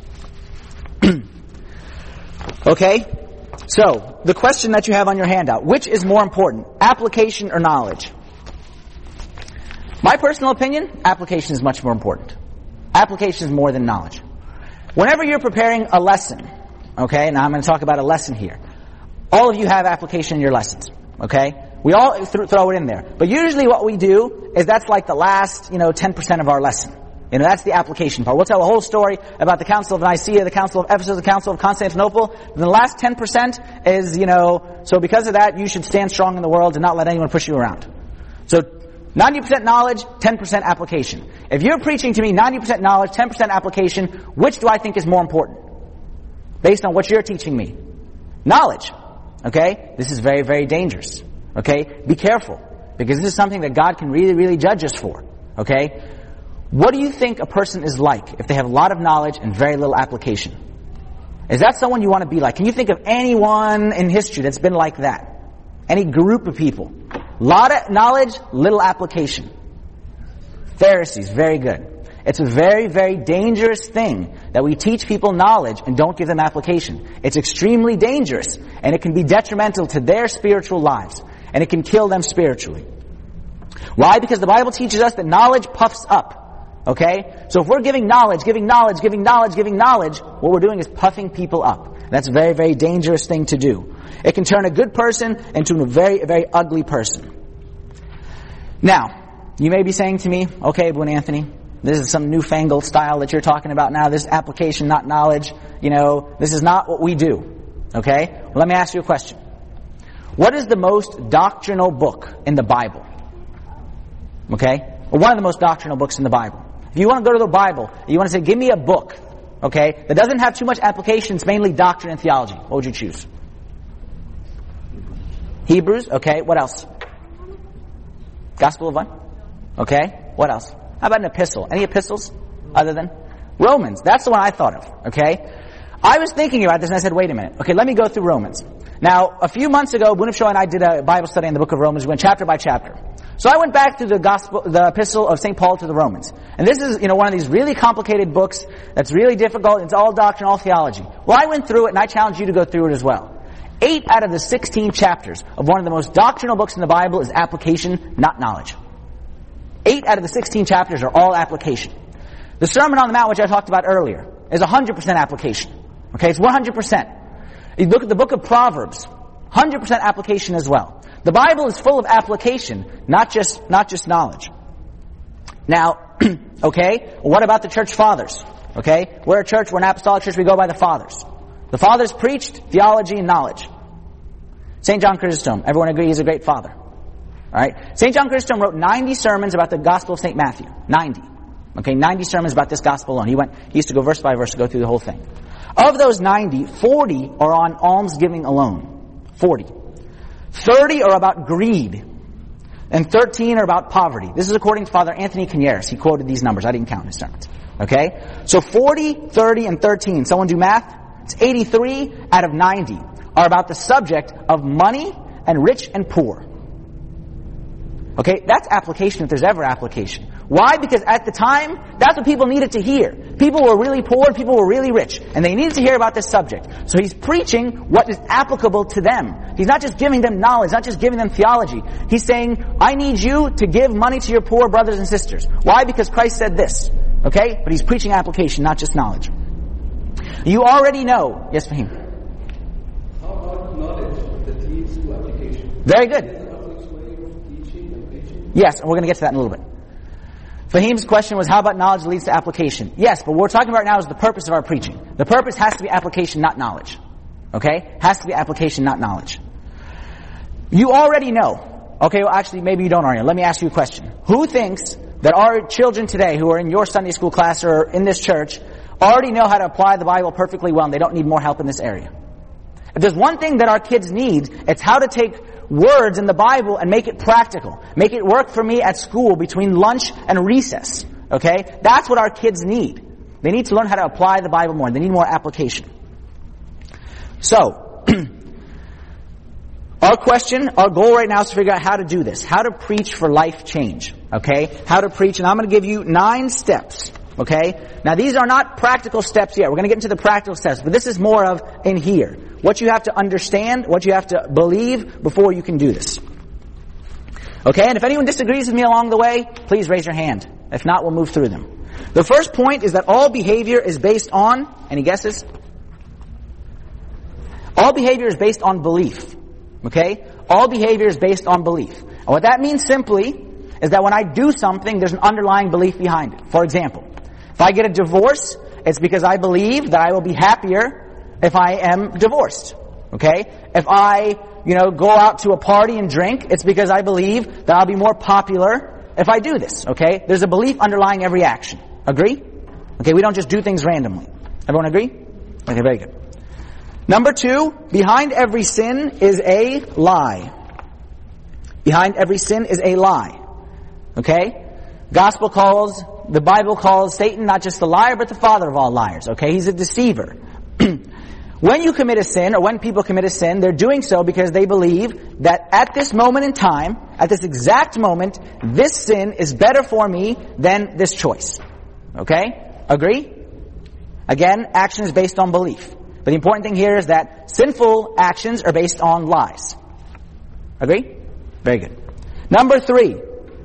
Okay? So, the question that you have on your handout, which is more important, application or knowledge? My personal opinion, application is much more important. Application is more than knowledge. Whenever you're preparing a lesson, okay, now I'm going to talk about a lesson here. All of you have application in your lessons, okay? We all th- throw it in there. But usually what we do is that's like the last, you know, ten percent of our lesson. You know, that's the application part. We'll tell a whole story about the Council of Nicaea, the Council of Ephesus, the Council of Constantinople. And the last ten percent is, you know, so because of that, you should stand strong in the world and not let anyone push you around. So, ninety percent knowledge, ten percent application. If you're preaching to me ninety percent knowledge, ten percent application, which do I think is more important? Based on what you're teaching me. Knowledge. Okay? This is very, very dangerous. Okay? Be careful. Because this is something that God can really, really judge us for. Okay? What do you think a person is like if they have a lot of knowledge and very little application? Is that someone you want to be like? Can you think of anyone in history that's been like that? Any group of people? A lot of knowledge, little application. Pharisees, very good. It's a very, very dangerous thing that we teach people knowledge and don't give them application. It's extremely dangerous, and it can be detrimental to their spiritual lives, and it can kill them spiritually. Why? Because the Bible teaches us that knowledge puffs up. Okay? So if we're giving knowledge, giving knowledge, giving knowledge, giving knowledge, what we're doing is puffing people up. That's a very, very dangerous thing to do. It can turn a good person into a very, very ugly person. Now, you may be saying to me, okay, Boone Anthony, this is some newfangled style that you're talking about now. This is application, not knowledge. You know, this is not what we do. Okay? Well, let me ask you a question. What is the most doctrinal book in the Bible? Okay? Or one of the most doctrinal books in the Bible. If you want to go to the Bible, you want to say, give me a book, okay, that doesn't have too much application, it's mainly doctrine and theology. What would you choose? Hebrews, okay, what else? Gospel of what? Okay, what else? How about an epistle? Any epistles other than Romans? That's the one I thought of, okay? I was thinking about this and I said, wait a minute. Okay, let me go through Romans. Now, a few months ago, Boone Shaw and I did a Bible study in the book of Romans. We went chapter by chapter. So I went back to the gospel, the epistle of Saint Paul to the Romans. And this is, you know, one of these really complicated books that's really difficult. It's all doctrine, all theology. Well, I went through it and I challenge you to go through it as well. Eight out of the sixteen chapters of one of the most doctrinal books in the Bible is application, not knowledge. Eight out of the sixteen chapters are all application. The Sermon on the Mount, which I talked about earlier, is one hundred percent application. Okay, it's one hundred percent. You look at the book of Proverbs, one hundred percent application as well. The Bible is full of application, not just not just knowledge. Now, okay, what about the church fathers? Okay, we're a church, we're an apostolic church, we go by the fathers. The fathers preached theology and knowledge. Saint John Chrysostom, everyone agree he's a great father. Alright? Saint John Chrysostom wrote ninety sermons about the Gospel of Saint Matthew. ninety. Okay, ninety sermons about this Gospel alone. He went, he used to go verse by verse to go through the whole thing. Of those ninety, forty are on almsgiving alone. forty. thirty are about greed. And thirteen are about poverty. This is according to Father Anthony Canieres. He quoted these numbers. I didn't count his sermons. Okay? So forty, thirty, and thirteen. Someone do math? It's eighty-three out of ninety are about the subject of money and rich and poor. Okay? That's application if there's ever application. Why? Because at the time, that's what people needed to hear. People were really poor, people were really rich, and they needed to hear about this subject. So he's preaching what is applicable to them. He's not just giving them knowledge, not just giving them theology. He's saying, I need you to give money to your poor brothers and sisters. Why? Because Christ said this. Okay? But he's preaching application, not just knowledge. You already know. Yes, Fahim? How about knowledge that leads to application? Very good. Is there a way of teaching and preaching? Yes, and we're going to get to that in a little bit. Fahim's question was, how about knowledge leads to application? Yes, but what we're talking about now is the purpose of our preaching. The purpose has to be application, not knowledge. Okay? Has to be application, not knowledge. You already know. Okay, well actually maybe you don't already know. Let me ask you a question. Who thinks that our children today who are in your Sunday school class or in this church already know how to apply the Bible perfectly well and they don't need more help in this area? If there's one thing that our kids need, it's how to take words in the Bible and make it practical. Make it work for me at school between lunch and recess. Okay? That's what our kids need. They need to learn how to apply the Bible more. They need more application. So, our question, our goal right now is to figure out how to do this. How to preach for life change. Okay? How to preach, and I'm going to give you nine steps. Okay? Now these are not practical steps yet. We're going to get into the practical steps, but this is more of in here. What you have to understand, what you have to believe before you can do this. Okay? And if anyone disagrees with me along the way, please raise your hand. If not, we'll move through them. The first point is that all behavior is based on, any guesses? All behavior is based on belief. Okay? All behavior is based on belief. And what that means simply is that when I do something, there's an underlying belief behind it. For example, if I get a divorce, it's because I believe that I will be happier if I am divorced. Okay? If I, you know, go out to a party and drink, it's because I believe that I'll be more popular if I do this, okay, there's a belief underlying every action. Agree? Okay, we don't just do things randomly. Everyone agree? Okay, very good. Number two, behind every sin is a lie. Behind every sin is a lie. Okay? Gospel calls, the Bible calls Satan not just the liar, but the father of all liars. Okay? He's a deceiver. When you commit a sin, or when people commit a sin, they're doing so because they believe that at this moment in time, at this exact moment, this sin is better for me than this choice. Okay? Agree? Again, action is based on belief. But the important thing here is that sinful actions are based on lies. Agree? Very good. Number three.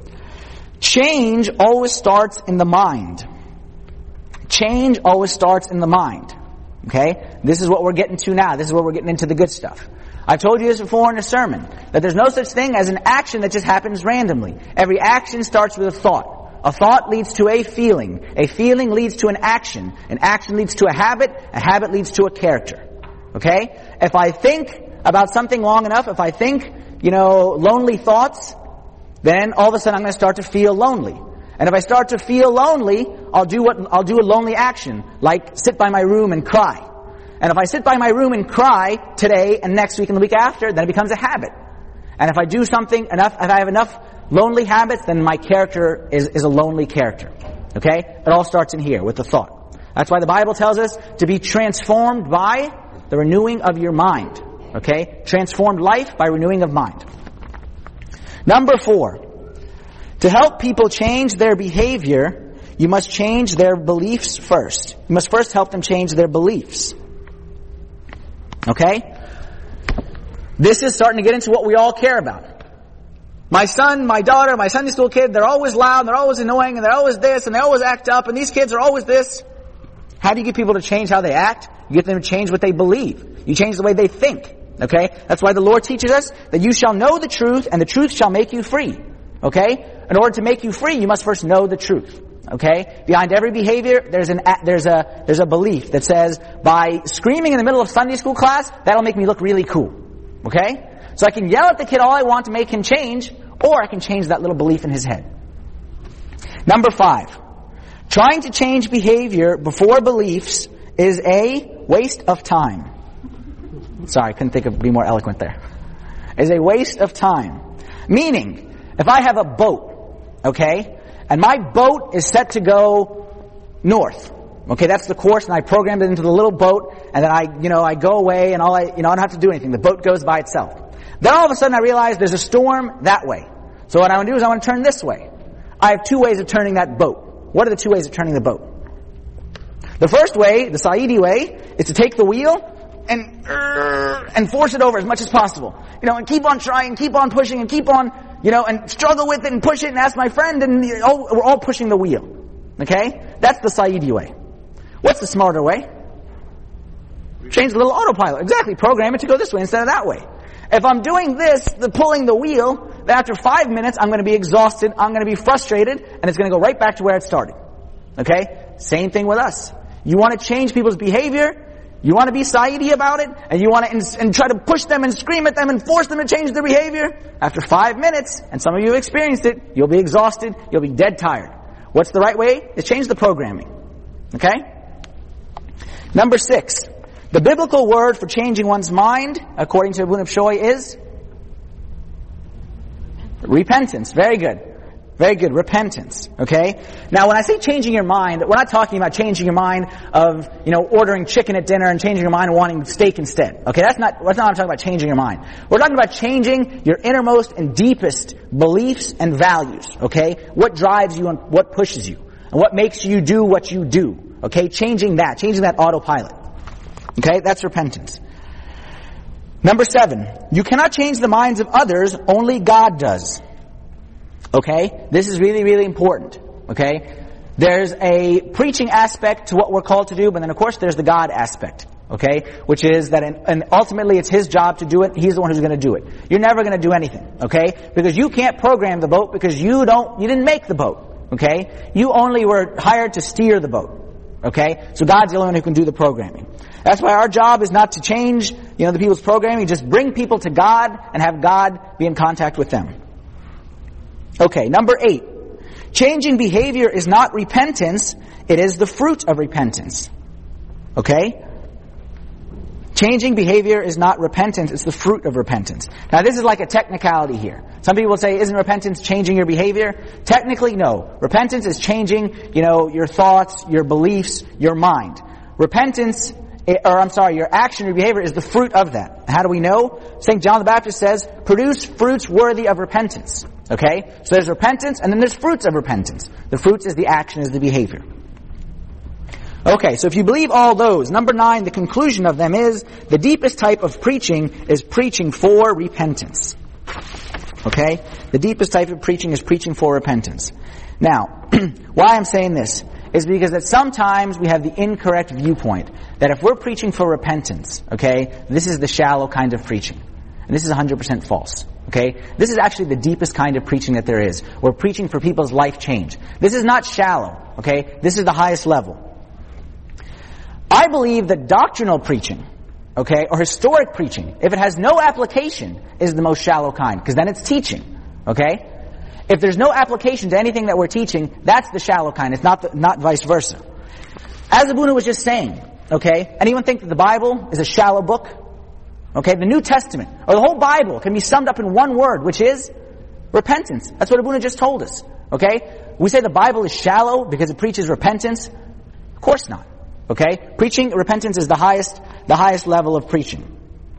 Change always starts in the mind. Change always starts in the mind. Okay? This is what we're getting to now. This is where we're getting into the good stuff. I've told you this before in a sermon, that there's no such thing as an action that just happens randomly. Every action starts with a thought. A thought leads to a feeling. A feeling leads to an action. An action leads to a habit. A habit leads to a character. Okay? If I think about something long enough, if I think, you know, lonely thoughts, then all of a sudden I'm going to start to feel lonely. And if I start to feel lonely, I'll do what, I'll do a lonely action, like sit by my room and cry. And if I sit by my room and cry today and next week and the week after, then it becomes a habit. And if I do something enough, if I have enough lonely habits, then my character is, is a lonely character. Okay? It all starts in here with the thought. That's why the Bible tells us to be transformed by the renewing of your mind. Okay? Transformed life by renewing of mind. Number four. To help people change their behavior, you must change their beliefs first. You must first help them change their beliefs. Okay? This is starting to get into what we all care about. My son, my daughter, my Sunday school kid, they're always loud, and they're always annoying, and they're always this, and they always act up, and these kids are always this. How do you get people to change how they act? You get them to change what they believe. You change the way they think. Okay? That's why the Lord teaches us that you shall know the truth, and the truth shall make you free. Okay? In order to make you free, you must first know the truth. Okay? Behind every behavior, there's an there's a there's a belief that says, by screaming in the middle of Sunday school class, that'll make me look really cool. Okay? So I can yell at the kid all I want to make him change, or I can change that little belief in his head. Number five. Trying to change behavior before beliefs is a waste of time. Sorry, I couldn't think of be more eloquent there. Is a waste of time. Meaning, if I have a boat, okay, and my boat is set to go north. Okay, that's the course, and I programmed it into the little boat, and then I, you know, I go away, and all I, you know, I don't have to do anything. The boat goes by itself. Then all of a sudden I realize there's a storm that way. So what I want to do is I want to turn this way. I have two ways of turning that boat. What are the two ways of turning the boat? The first way, the Saidi way, is to take the wheel and uh, and force it over as much as possible. You know, and keep on trying, keep on pushing, and keep on, you know, and struggle with it and push it and ask my friend, and you know, we're all pushing the wheel. Okay? That's the Saidi way. What's the smarter way? Change the little autopilot. Exactly. Program it to go this way instead of that way. If I'm doing this, the pulling the wheel, then after five minutes, I'm going to be exhausted, I'm going to be frustrated, and it's going to go right back to where it started. Okay? Same thing with us. You want to change people's behavior, you want to be Saidi about it, and you want to ins- and try to push them and scream at them and force them to change their behavior. After five minutes, and some of you have experienced it, you'll be exhausted, you'll be dead tired. What's the right way? Is change the programming. Okay? Number six. The biblical word for changing one's mind, according to Ibn Abshoy, is repentance. Very good. Very good. Repentance. Okay? Now, when I say changing your mind, we're not talking about changing your mind of, you know, ordering chicken at dinner and changing your mind and wanting steak instead. Okay? That's not, that's not what I'm talking about changing your mind. We're talking about changing your innermost and deepest beliefs and values. Okay? What drives you and what pushes you. And what makes you do what you do. Okay? Changing that. Changing that autopilot. Okay, that's repentance. Number seven, you cannot change the minds of others, only God does. Okay, this is really, really important. Okay, there's a preaching aspect to what we're called to do, but then of course there's the God aspect. Okay, which is that, in, and ultimately it's His job to do it, He's the one who's going to do it. You're never going to do anything, okay, because you can't program the boat because you don't, you didn't make the boat. Okay, you only were hired to steer the boat. Okay, so God's the only one who can do the programming. That's why our job is not to change, you know, the people's programming. Just bring people to God and have God be in contact with them. Okay, number eight. Changing behavior is not repentance, it is the fruit of repentance. Okay? Changing behavior is not repentance, it's the fruit of repentance. Now this is like a technicality here. Some people say, isn't repentance changing your behavior? Technically, no. Repentance is changing, you know, your thoughts, your beliefs, your mind. Repentance, or I'm sorry, your action, your behavior is the fruit of that. How do we know? Saint John the Baptist says, produce fruits worthy of repentance. Okay? So there's repentance, and then there's fruits of repentance. The fruits is the action, is the behavior. Okay, so if you believe all those, number nine, the conclusion of them is, the deepest type of preaching is preaching for repentance. Okay? The deepest type of preaching is preaching for repentance. Now, why I'm saying this is because that sometimes we have the incorrect viewpoint that if we're preaching for repentance, okay, this is the shallow kind of preaching. And this is one hundred percent false. Okay? This is actually the deepest kind of preaching that there is. We're preaching for people's life change. This is not shallow. Okay? This is the highest level. I believe that doctrinal preaching, okay, or historic preaching, if it has no application, is the most shallow kind, because then it's teaching. Okay? If there's no application to anything that we're teaching, that's the shallow kind. It's not the, not vice versa. As Abuna was just saying, okay, anyone think that the Bible is a shallow book? Okay, the New Testament, or the whole Bible, can be summed up in one word, which is repentance. That's what Abuna just told us. Okay? We say the Bible is shallow because it preaches repentance. Of course not. Okay? Preaching repentance is the highest, the highest level of preaching.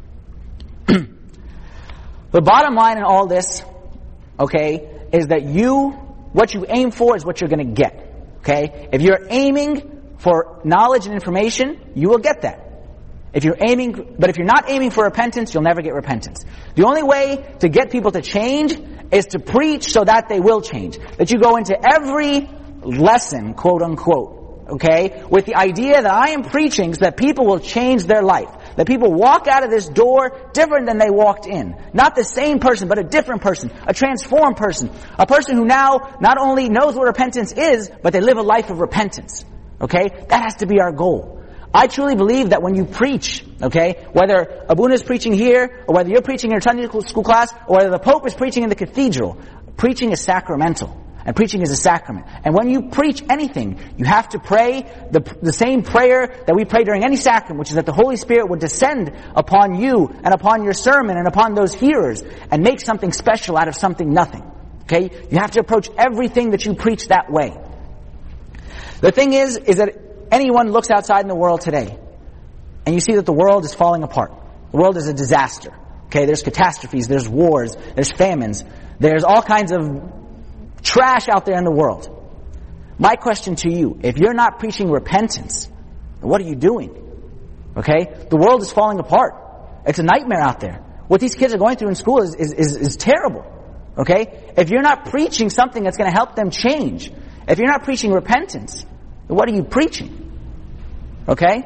The bottom line in all this, okay, is that you, what you aim for is what you're going to get. Okay? If you're aiming for knowledge and information, you will get that. If you're aiming, but if you're not aiming for repentance, you'll never get repentance. The only way to get people to change is to preach so that they will change. That you go into every lesson, quote unquote, okay, with the idea that I am preaching so that people will change their life. That people walk out of this door different than they walked in. Not the same person, but a different person. A transformed person. A person who now not only knows what repentance is, but they live a life of repentance. Okay? That has to be our goal. I truly believe that when you preach, okay, whether Abuna is preaching here, or whether you're preaching in your Sunday school class, or whether the Pope is preaching in the cathedral, preaching is sacramental. And preaching is a sacrament. And when you preach anything, you have to pray the, the same prayer that we pray during any sacrament, which is that the Holy Spirit would descend upon you and upon your sermon and upon those hearers and make something special out of something nothing. Okay? You have to approach everything that you preach that way. The thing is, is that anyone looks outside in the world today, and you see that the world is falling apart. The world is a disaster. Okay, there's catastrophes, there's wars, there's famines, there's all kinds of trash out there in the world. My question to you, if you're not preaching repentance, what are you doing? Okay, the world is falling apart. It's a nightmare out there. What these kids are going through in school is is is, is terrible. Okay, if you're not preaching something that's going to help them change, if you're not preaching repentance, what are you preaching? Okay?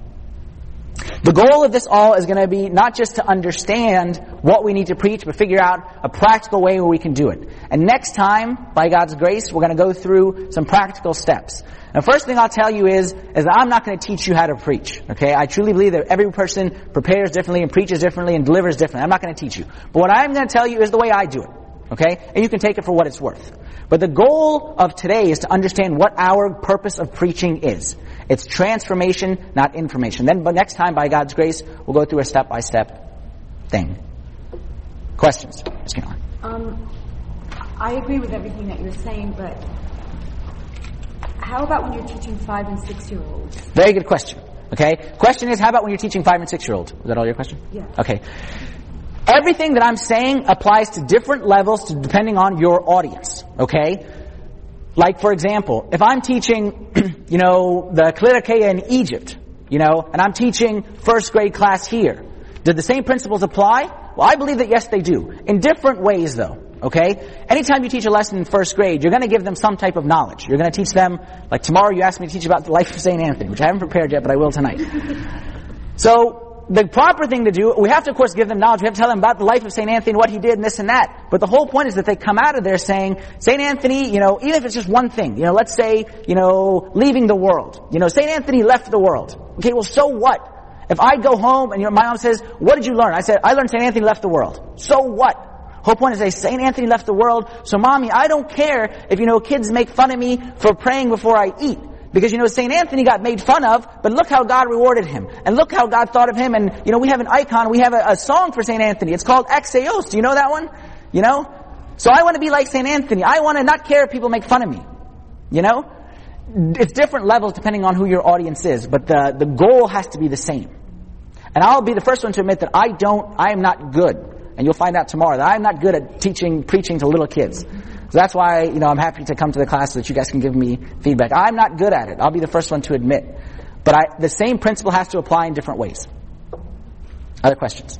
The goal of this all is going to be not just to understand what we need to preach, but figure out a practical way where we can do it. And next time, by God's grace, we're going to go through some practical steps. The first thing I'll tell you is, is that I'm not going to teach you how to preach. Okay? I truly believe that every person prepares differently and preaches differently and delivers differently. I'm not going to teach you. But what I'm going to tell you is the way I do it. Okay? And you can take it for what it's worth. But the goal of today is to understand what our purpose of preaching is. It's transformation, not information. Then but next time, by God's grace, we'll go through a step-by-step thing. Questions? Miz Caroline. Um, I agree with everything that you're saying, but how about when you're teaching five and six-year-olds? Very good question. Okay? Question is, how about when you're teaching five and six-year-olds? Was that all your question? Yeah. Okay. Everything that I'm saying applies to different levels to, depending on your audience. Okay? Like, for example, if I'm teaching, you know, the Klirikeia in Egypt, you know, and I'm teaching first grade class here, do the same principles apply? Well, I believe that yes, they do. In different ways, though. Okay? Anytime you teach a lesson in first grade, you're going to give them some type of knowledge. You're going to teach them, like tomorrow you asked me to teach about the life of Saint Anthony, which I haven't prepared yet, but I will tonight. So, the proper thing to do, we have to, of course, give them knowledge. We have to tell them about the life of Saint Anthony, what he did, and this and that. But the whole point is that they come out of there saying, Saint Anthony, you know, even if it's just one thing, you know, let's say, you know, leaving the world. You know, Saint Anthony left the world. Okay, well, so what? If I go home and you know, my mom says, what did you learn? I said, I learned Saint Anthony left the world. So what? Whole point is that Saint Anthony left the world, so mommy, I don't care if, you know, kids make fun of me for praying before I eat. Because, you know, Saint Anthony got made fun of, but look how God rewarded him. And look how God thought of him. And, you know, we have an icon, we have a, a song for Saint Anthony. It's called Exeos. Do you know that one? You know? So I want to be like Saint Anthony. I want to not care if people make fun of me. You know? It's different levels depending on who your audience is, but the, the goal has to be the same. And I'll be the first one to admit that I don't, I am not good. And you'll find out tomorrow that I'm not good at teaching, preaching to little kids. So that's why, you know, I'm happy to come to the class so that you guys can give me feedback. I'm not good at it. I'll be the first one to admit. But I, the same principle has to apply in different ways. Other questions?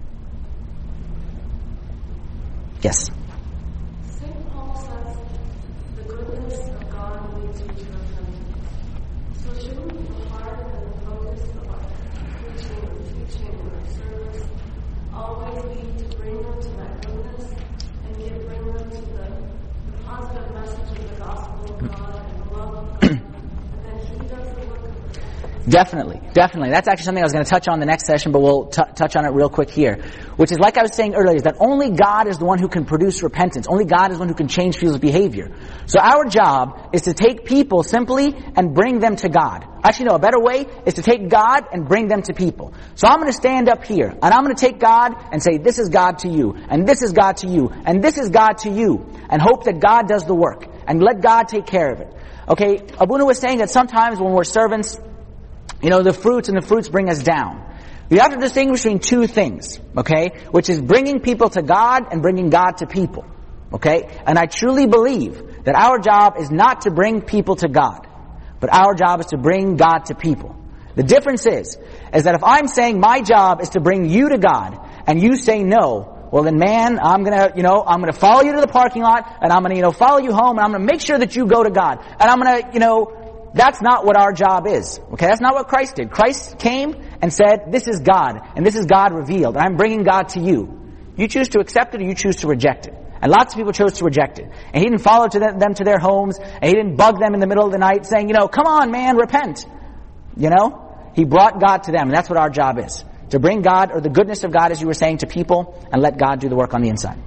Yes. Saint Paul says the goodness of God leads you to repentance. So shouldn't the heart and the focus of our preaching or teaching or service always be to bring them to that goodness and yet bring them to the, the positive message of the gospel of God and the love of God, and then He does the work of repentance? Definitely, definitely. That's actually something I was going to touch on the next session, but we'll t- touch on it real quick here. Which is, like I was saying earlier, is that only God is the one who can produce repentance. Only God is the one who can change people's behavior. So our job is to take people simply and bring them to God. Actually, no, a better way is to take God and bring them to people. So I'm going to stand up here, and I'm going to take God and say, this is God to you, and this is God to you, and this is God to you, and hope that God does the work, and let God take care of it. Okay, Abuna was saying that sometimes when we're servants, you know, the fruits and the fruits bring us down. You have to distinguish between two things, okay? Which is bringing people to God and bringing God to people, okay? And I truly believe that our job is not to bring people to God, but our job is to bring God to people. The difference is, is that if I'm saying my job is to bring you to God, and you say no, well then man, I'm gonna, you know, I'm gonna follow you to the parking lot, and I'm gonna, you know, follow you home, and I'm gonna make sure that you go to God. And I'm gonna, you know, that's not what our job is. Okay, that's not what Christ did. Christ came and said, this is God, and this is God revealed, and I'm bringing God to you. You choose to accept it, or you choose to reject it. And lots of people chose to reject it. And He didn't follow to them to their homes, and He didn't bug them in the middle of the night saying, you know, come on man, repent. You know? He brought God to them, and that's what our job is. To bring God, or the goodness of God, as you were saying, to people, and let God do the work on the inside.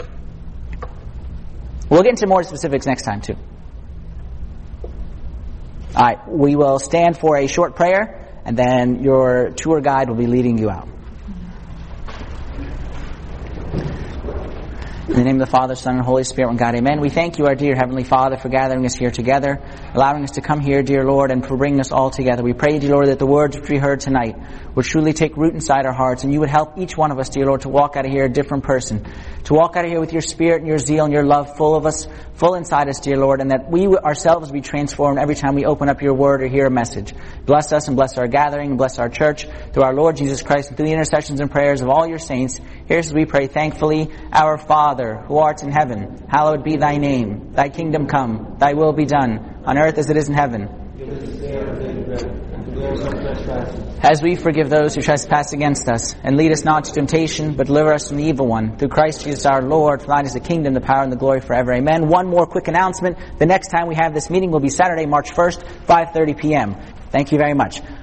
We'll get into more specifics next time too. Alright, we will stand for a short prayer, and then your tour guide will be leading you out. In the name of the Father, Son, and Holy Spirit, one God, amen. We thank you, our dear Heavenly Father, for gathering us here together, allowing us to come here, dear Lord, and for bringing us all together. We pray, dear Lord, that the words which we heard tonight would truly take root inside our hearts, and you would help each one of us, dear Lord, to walk out of here a different person, to walk out of here with your spirit and your zeal and your love full of us, full inside us, dear Lord, and that we ourselves be transformed every time we open up your word or hear a message. Bless us and bless our gathering and bless our church through our Lord Jesus Christ and through the intercessions and prayers of all your saints. Here's as we pray thankfully, our Father, who art in heaven, hallowed be thy name. Thy kingdom come, thy will be done, on earth as it is in heaven. Give us this day our daily bread, and forgive us our trespasses, as we forgive those who trespass against us. And lead us not to temptation, but deliver us from the evil one. Through Christ Jesus our Lord, for thine is the kingdom, the power, and the glory forever. Amen. One more quick announcement. The next time we have this meeting will be Saturday, March first, five thirty p.m. Thank you very much.